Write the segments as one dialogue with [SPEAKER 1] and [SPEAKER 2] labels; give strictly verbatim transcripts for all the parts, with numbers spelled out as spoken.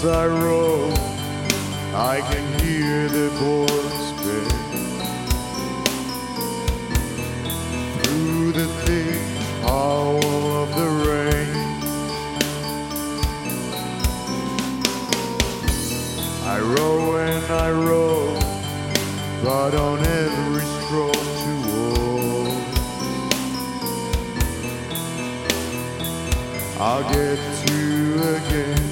[SPEAKER 1] as I roam, I can hear the boys spin through the thick howl of the rain. I row and I row, but on every stroke towards I'll get to again.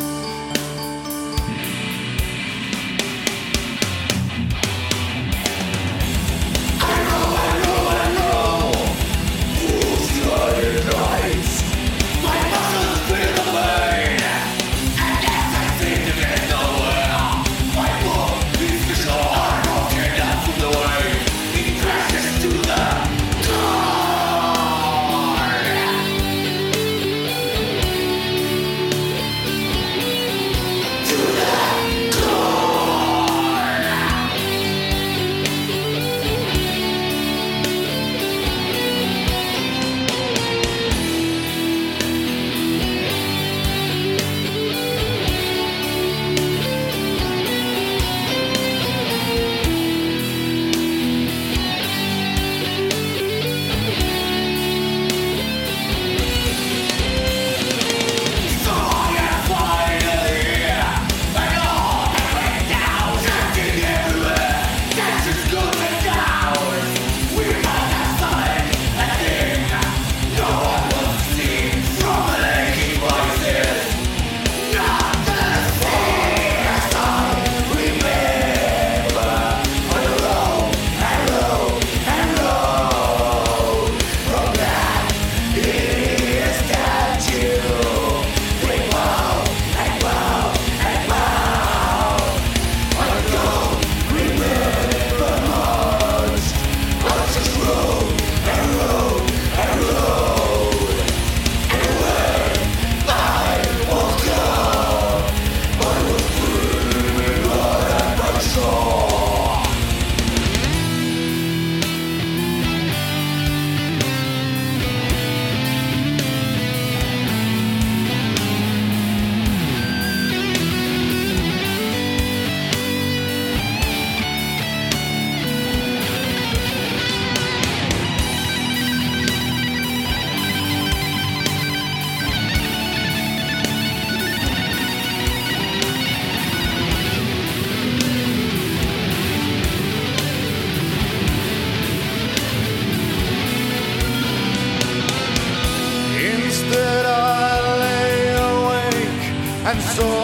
[SPEAKER 1] And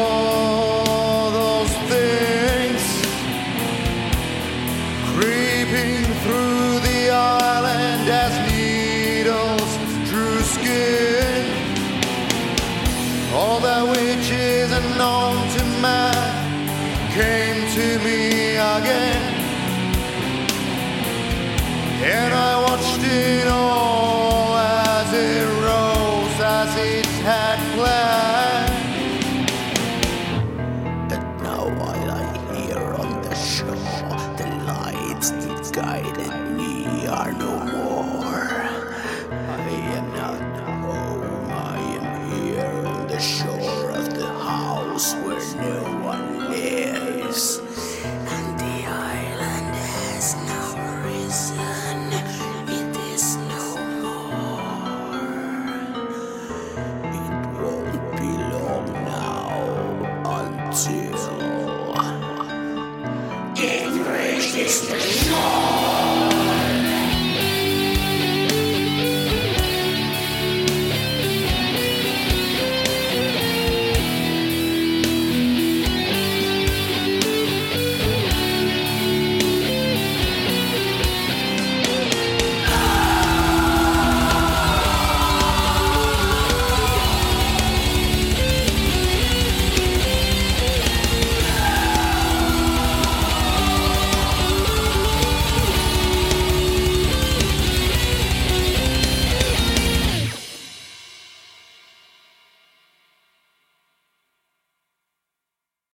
[SPEAKER 1] saw those things creeping through the island as needles drew skin. All that which is unknown to man came to me again, and I